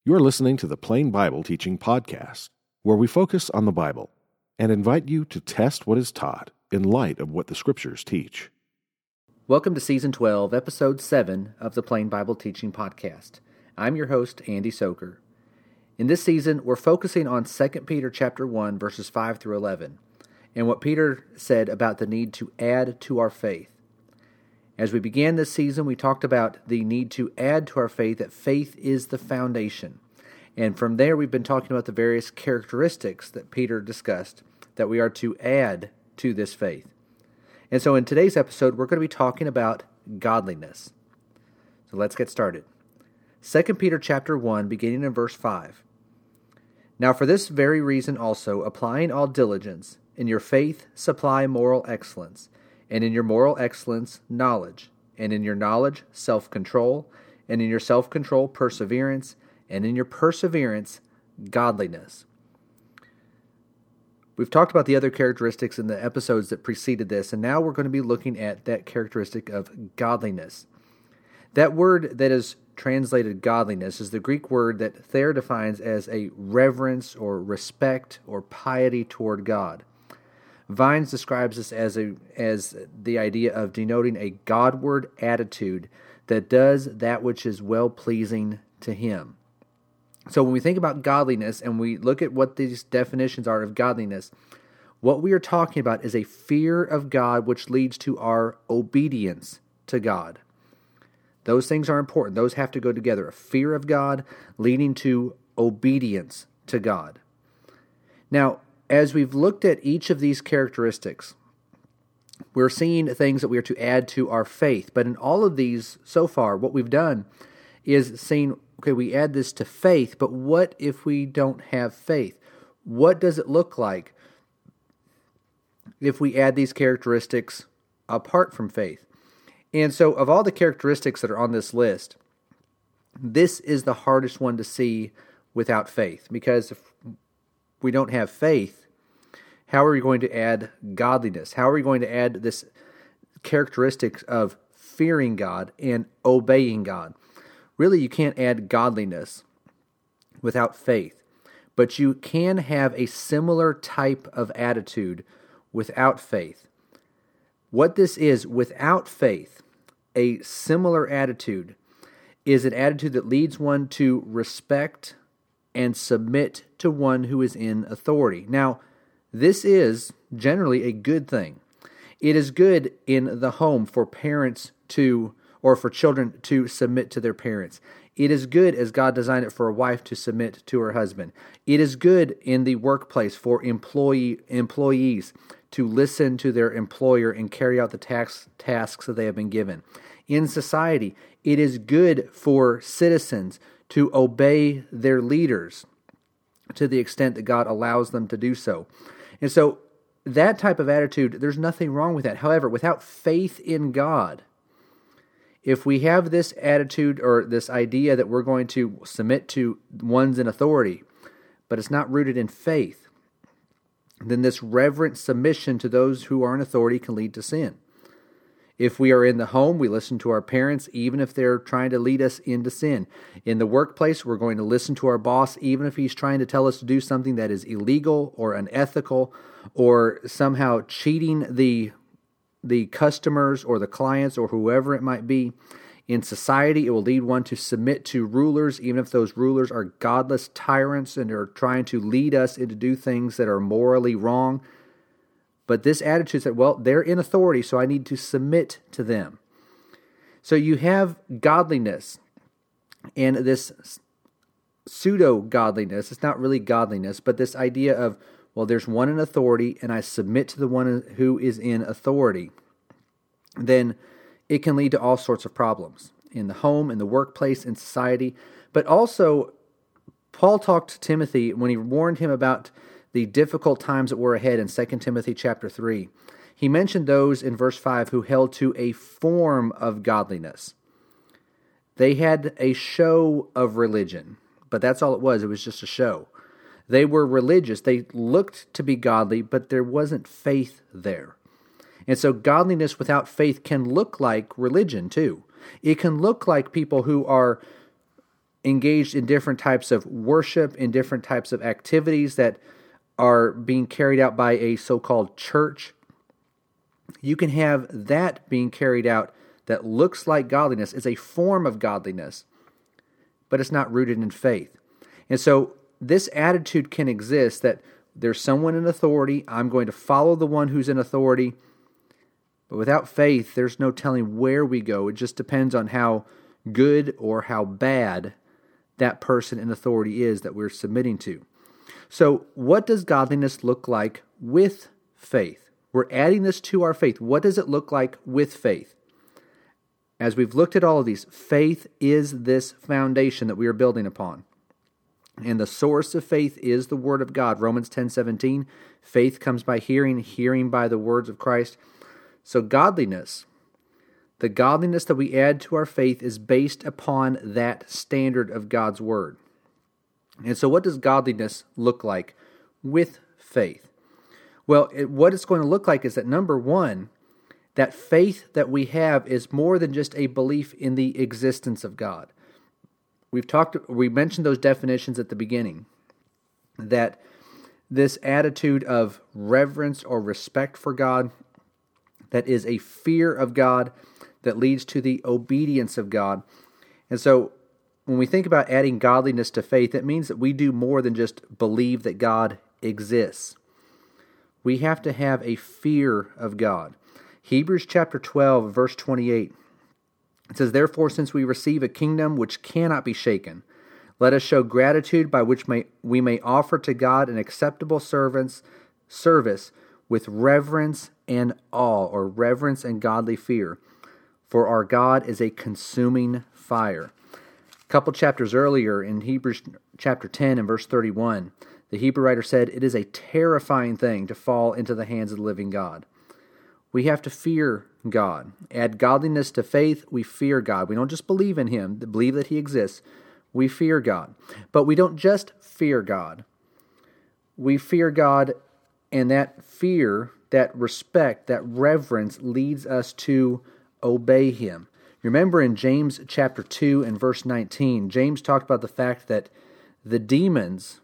You're listening to the Plain Bible Teaching Podcast, where we focus on the Bible and invite you to test what is taught in light of what the Scriptures teach. Welcome to Season 12, Episode 7 of the Plain Bible Teaching Podcast. I'm your host, Andy Soker. In this season, we're focusing on 2 Peter chapter 1, verses 5 through 11, and what Peter said about the need to add to our faith. As we began this season, we talked about the need to add to our faith, that faith is the foundation. And from there, we've been talking about the various characteristics that Peter discussed that we are to add to this faith. And so in today's episode, we're going to be talking about godliness. So let's get started. 2 Peter chapter 1, beginning in verse 5. Now for this very reason also, applying all diligence, in your faith supply moral excellence, and in your moral excellence, knowledge, and in your knowledge, self-control, and in your self-control, perseverance, and in your perseverance, godliness. We've talked about the other characteristics in the episodes that preceded this, and now we're going to be looking at that characteristic of godliness. That word that is translated godliness is the Greek word that Thayer defines as a reverence or respect or piety toward God. Vines describes this as the idea of denoting a Godward attitude that does that which is well-pleasing to Him. So when we think about godliness and we look at what these definitions are of godliness, what we are talking about is a fear of God which leads to our obedience to God. Those things are important. Those have to go together. A fear of God leading to obedience to God. Now, as we've looked at each of these characteristics, we're seeing things that we are to add to our faith. But in all of these so far, what we've done is seen, okay, we add this to faith, but what if we don't have faith? What does it look like if we add these characteristics apart from faith? And so of all the characteristics that are on this list, this is the hardest one to see without faith, because if we don't have faith, how are we going to add godliness? How are we going to add this characteristics of fearing God and obeying God? Really, you can't add godliness without faith, but you can have a similar type of attitude without faith. What this is, without faith, a similar attitude is an attitude that leads one to respect and submit to one who is in authority. Now, this is generally a good thing. It is good in the home for parents or for children to submit to their parents. It is good, as God designed it, for a wife to submit to her husband. It is good in the workplace for employees to listen to their employer and carry out the tasks that they have been given. In society, it is good for citizens to obey their leaders to the extent that God allows them to do so. And so that type of attitude, there's nothing wrong with that. However, without faith in God, if we have this attitude or this idea that we're going to submit to ones in authority, but it's not rooted in faith, then this reverent submission to those who are in authority can lead to sin. If we are in the home, we listen to our parents, even if they're trying to lead us into sin. In the workplace, we're going to listen to our boss, even if he's trying to tell us to do something that is illegal or unethical or somehow cheating the customers or the clients or whoever it might be. In society, it will lead one to submit to rulers, even if those rulers are godless tyrants and are trying to lead us into do things that are morally wrong. But this attitude said, well, they're in authority, so I need to submit to them. So you have godliness and this pseudo-godliness. It's not really godliness, but this idea of, well, there's one in authority, and I submit to the one who is in authority. Then it can lead to all sorts of problems in the home, in the workplace, in society. But also, Paul talked to Timothy when he warned him about the difficult times that were ahead in 2 Timothy chapter 3. He mentioned those in verse 5 who held to a form of godliness. They had a show of religion, but that's all it was. It was just a show. They were religious. They looked to be godly, but there wasn't faith there. And so godliness without faith can look like religion too. It can look like people who are engaged in different types of worship, in different types of activities that are being carried out by a so-called church. You can have that being carried out that looks like godliness. It's a form of godliness, but it's not rooted in faith. And so this attitude can exist that there's someone in authority, I'm going to follow the one who's in authority, but without faith, there's no telling where we go. It just depends on how good or how bad that person in authority is that we're submitting to. So what does godliness look like with faith? We're adding this to our faith. What does it look like with faith? As we've looked at all of these, faith is this foundation that we are building upon. And the source of faith is the Word of God. Romans 10:17, faith comes by hearing, hearing by the words of Christ. So godliness, the godliness that we add to our faith is based upon that standard of God's Word. And so what does godliness look like with faith? Well, what it's going to look like is that, number one, that faith that we have is more than just a belief in the existence of God. We mentioned those definitions at the beginning, that this attitude of reverence or respect for God, that is a fear of God that leads to the obedience of God. And so when we think about adding godliness to faith, it means that we do more than just believe that God exists. We have to have a fear of God. Hebrews chapter 12, verse 28, it says, "Therefore, since we receive a kingdom which cannot be shaken, let us show gratitude by which we may offer to God an acceptable service with reverence and awe," or reverence and godly fear. "For our God is a consuming fire." A couple chapters earlier in Hebrews chapter 10 and verse 31, the Hebrew writer said, "It is a terrifying thing to fall into the hands of the living God." We have to fear God. Add godliness to faith, we fear God. We don't just believe in Him, believe that He exists. We fear God. But we don't just fear God. We fear God, and that fear, that respect, that reverence leads us to obey Him. Remember in James chapter 2 and verse 19, James talked about the fact that the demons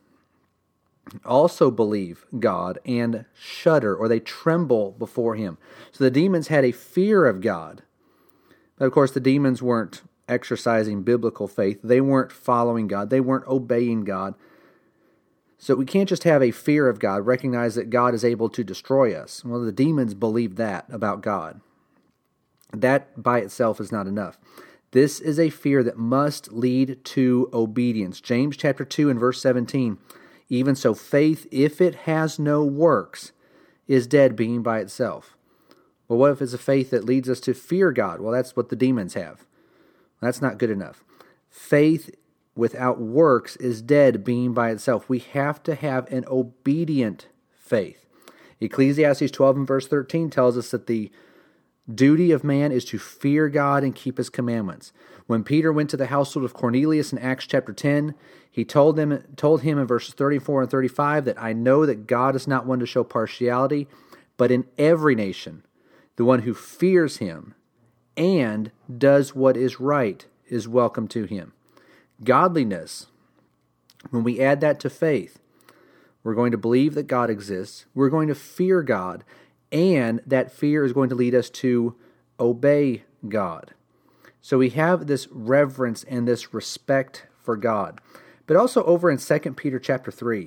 also believe God and shudder, or they tremble before Him. So the demons had a fear of God. But of course the demons weren't exercising biblical faith. They weren't following God. They weren't obeying God. So we can't just have a fear of God, recognize that God is able to destroy us. Well, the demons believed that about God. That by itself is not enough. This is a fear that must lead to obedience. James chapter 2 and verse 17, "Even so, faith, if it has no works, is dead, being by itself." Well, what if it's a faith that leads us to fear God? Well, that's what the demons have. That's not good enough. Faith without works is dead, being by itself. We have to have an obedient faith. Ecclesiastes 12 and verse 13 tells us that the duty of man is to fear God and keep His commandments. When Peter went to the household of Cornelius in Acts chapter 10, he told him in verses 34 and 35 that, "I know that God is not one to show partiality, but in every nation, the one who fears Him and does what is right is welcome to Him." Godliness, when we add that to faith, we're going to believe that God exists, we're going to fear God, and that fear is going to lead us to obey God. So we have this reverence and this respect for God. But also over in 2 Peter chapter 3.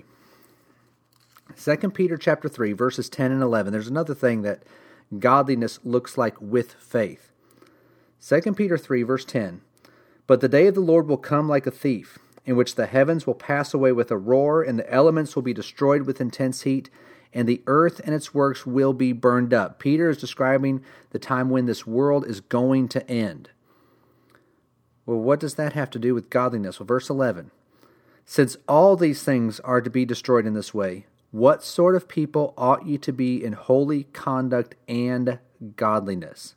2 Peter chapter 3, verses 10 and 11, there's another thing that godliness looks like with faith. 2 Peter 3, verse 10, "But the day of the Lord will come like a thief, in which the heavens will pass away with a roar, and the elements will be destroyed with intense heat, and the earth and its works will be burned up." Peter is describing the time when this world is going to end. Well, what does that have to do with godliness? Well, verse 11, "Since all these things are to be destroyed in this way, what sort of people ought ye to be in holy conduct and godliness?"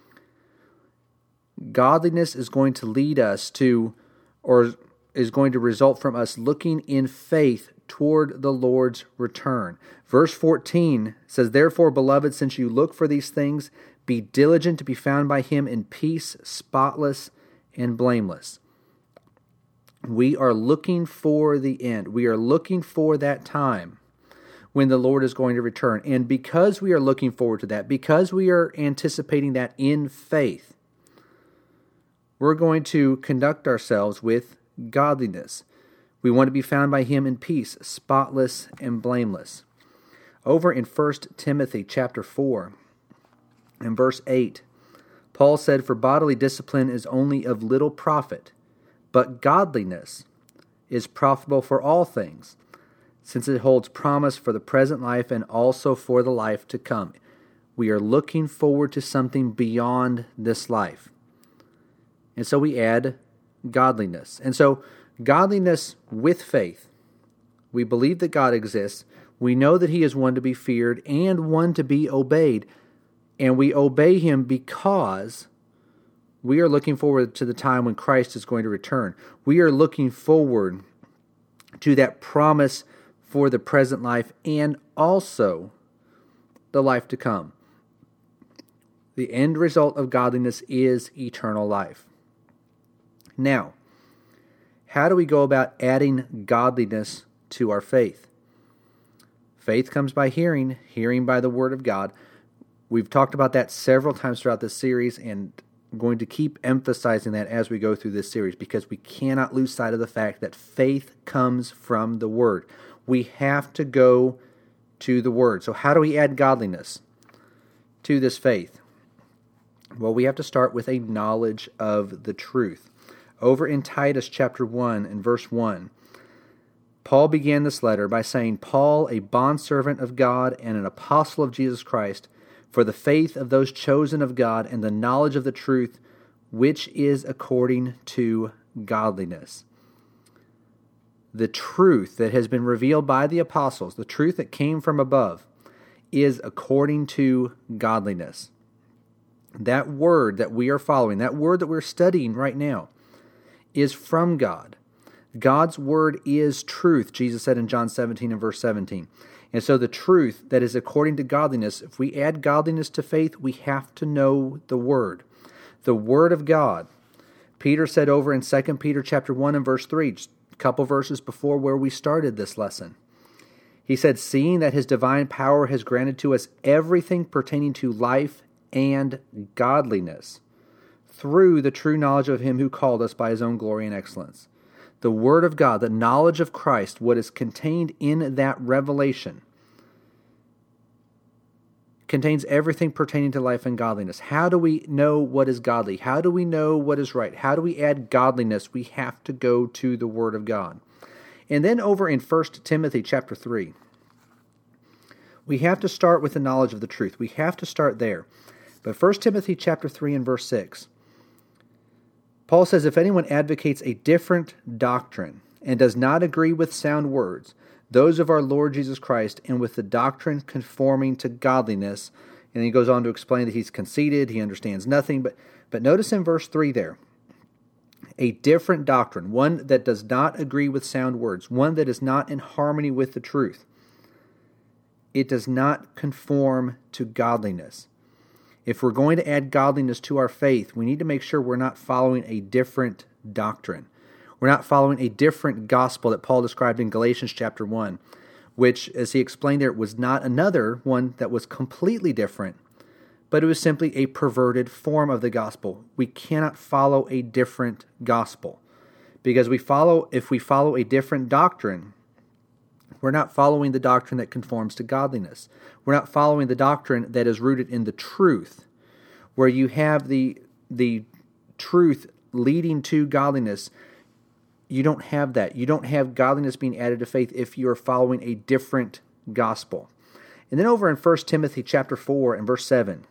Godliness is going to lead us to, or is going to result from us looking in faith toward the Lord's return. Verse 14 says, "Therefore, beloved, since you look for these things, be diligent to be found by Him in peace, spotless, and blameless." We are looking for the end. We are looking for that time when the Lord is going to return. And because we are looking forward to that, because we are anticipating that in faith, we're going to conduct ourselves with godliness. We want to be found by Him in peace, spotless and blameless. Over in 1 Timothy chapter 4 and verse 8, Paul said, "For bodily discipline is only of little profit, but godliness is profitable for all things, since it holds promise for the present life and also for the life to come." We are looking forward to something beyond this life. And so we add godliness. And so godliness with faith. We believe that God exists. We know that He is one to be feared and one to be obeyed. And we obey Him because we are looking forward to the time when Christ is going to return. We are looking forward to that promise for the present life and also the life to come. The end result of godliness is eternal life. Now, how do we go about adding godliness to our faith? Faith comes by hearing, hearing by the Word of God. We've talked about that several times throughout this series, and I'm going to keep emphasizing that as we go through this series, because we cannot lose sight of the fact that faith comes from the Word. We have to go to the Word. So how do we add godliness to this faith? Well, we have to start with a knowledge of the truth. Over in Titus chapter 1 and verse 1, Paul began this letter by saying, "Paul, a bondservant of God and an apostle of Jesus Christ, for the faith of those chosen of God and the knowledge of the truth, which is according to godliness." The truth that has been revealed by the apostles, the truth that came from above, is according to godliness. That word that we are following, that word that we're studying right now, is from God. God's word is truth, Jesus said in John 17 and verse 17. And so the truth that is according to godliness, if we add godliness to faith, we have to know the Word. The Word of God. Peter said over in 2 Peter chapter 1 and verse 3, just a couple verses before where we started this lesson. He said, "Seeing that His divine power has granted to us everything pertaining to life and godliness, through the true knowledge of Him who called us by His own glory and excellence." The Word of God, the knowledge of Christ, what is contained in that revelation, contains everything pertaining to life and godliness. How do we know what is godly? How do we know what is right? How do we add godliness? We have to go to the Word of God. And then over in 1 Timothy chapter 3, we have to start with the knowledge of the truth. We have to start there. But 1 Timothy chapter 3 and verse 6, Paul says, "If anyone advocates a different doctrine and does not agree with sound words, those of our Lord Jesus Christ, and with the doctrine conforming to godliness," and he goes on to explain that he's conceited, he understands nothing, but notice in verse 3 there, a different doctrine, one that does not agree with sound words, one that is not in harmony with the truth. It does not conform to godliness. If we're going to add godliness to our faith, we need to make sure we're not following a different doctrine. We're not following a different gospel that Paul described in Galatians chapter 1, which, as he explained there, was not another one that was completely different, but it was simply a perverted form of the gospel. We cannot follow a different gospel, because if we follow a different doctrine, we're not following the doctrine that conforms to godliness. We're not following the doctrine that is rooted in the truth, where you have the truth leading to godliness. You don't have that. You don't have godliness being added to faith if you are following a different gospel. And then over in 1 Timothy chapter 4 and verse 7,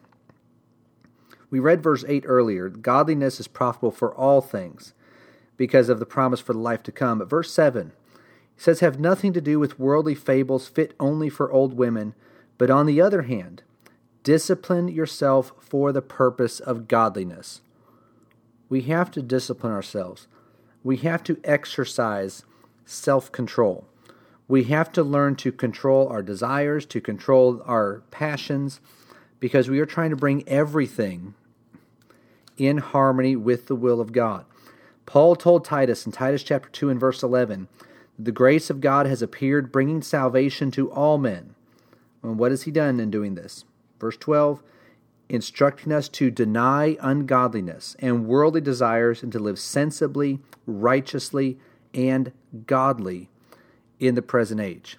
we read verse 8 earlier, "Godliness is profitable for all things because of the promise for the life to come." But verse 7, it says, "Have nothing to do with worldly fables fit only for old women, but on the other hand, discipline yourself for the purpose of godliness." We have to discipline ourselves. We have to exercise self-control. We have to learn to control our desires, to control our passions, because we are trying to bring everything in harmony with the will of God. Paul told Titus in Titus chapter 2 and verse 11, the grace of God has appeared, bringing salvation to all men. And what has he done in doing this? Verse 12, instructing us to deny ungodliness and worldly desires and to live sensibly, righteously, and godly in the present age.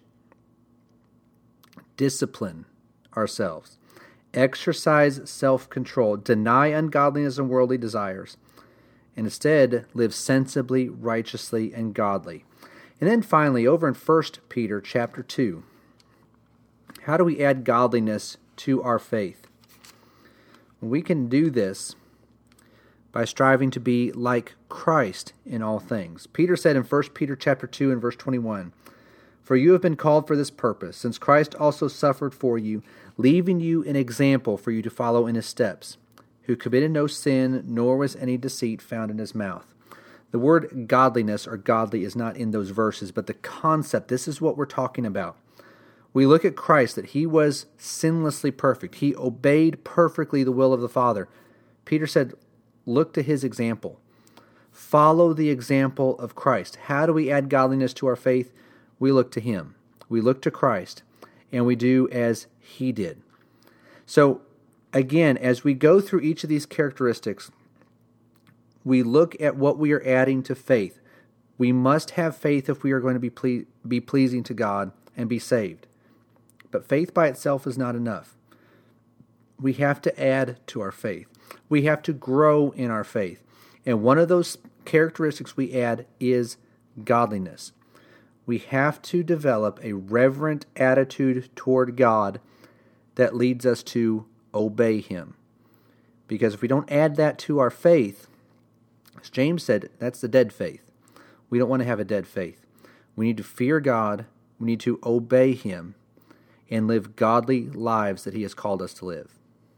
Discipline ourselves. Exercise self-control. Deny ungodliness and worldly desires. And instead, live sensibly, righteously, and godly. And then finally, over in 1 Peter chapter 2, how do we add godliness to our faith? We can do this by striving to be like Christ in all things. Peter said in 1 Peter chapter 2 and verse 21, for you have been called for this purpose, since Christ also suffered for you, leaving you an example for you to follow in his steps, who committed no sin, nor was any deceit found in his mouth. The word godliness or godly is not in those verses, but the concept, this is what we're talking about. We look at Christ, that he was sinlessly perfect. He obeyed perfectly the will of the Father. Peter said, look to his example. Follow the example of Christ. How do we add godliness to our faith? We look to him. We look to Christ, and we do as he did. So, again, as we go through each of these characteristics, we look at what we are adding to faith. We must have faith if we are going to be pleasing to God and be saved. But faith by itself is not enough. We have to add to our faith. We have to grow in our faith. And one of those characteristics we add is godliness. We have to develop a reverent attitude toward God that leads us to obey him. Because if we don't add that to our faith, as James said, that's the dead faith. We don't want to have a dead faith. We need to fear God. We need to obey him and live godly lives that he has called us to live.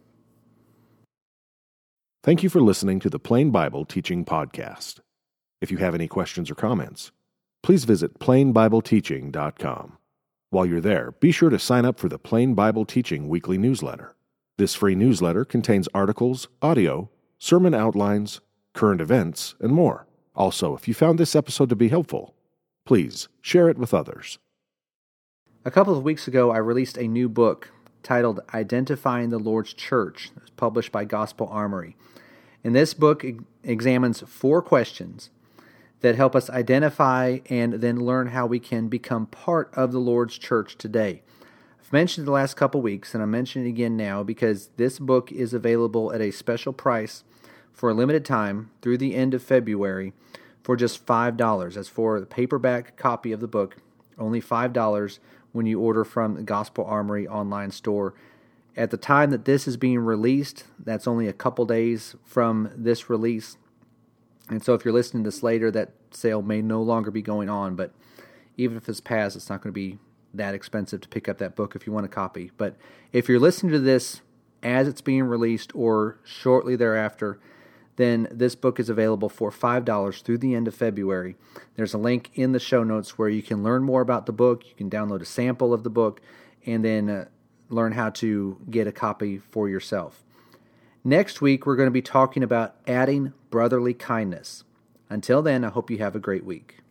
Thank you for listening to the Plain Bible Teaching Podcast. If you have any questions or comments, please visit plainbibleteaching.com. While you're there, be sure to sign up for the Plain Bible Teaching weekly newsletter. This free newsletter contains articles, audio, sermon outlines, current events, and more. Also, if you found this episode to be helpful, please share it with others. A couple of weeks ago, I released a new book titled Identifying the Lord's Church. It was published by Gospel Armory. And this book examines 4 questions that help us identify and then learn how we can become part of the Lord's church today. I've mentioned it the last couple weeks, and I'm mentioning it again now because this book is available at a special price for a limited time through the end of February for just $5. As for the paperback copy of the book, only $5 when you order from the Gospel Armory online store. At the time that this is being released, that's only a couple days from this release. And so if you're listening to this later, that sale may no longer be going on. But even if it's passed, it's not going to be that expensive to pick up that book if you want a copy. But if you're listening to this as it's being released or shortly thereafter, then this book is available for $5 through the end of February. There's a link in the show notes where you can learn more about the book. You can download a sample of the book and then learn how to get a copy for yourself. Next week, we're going to be talking about adding brotherly kindness. Until then, I hope you have a great week.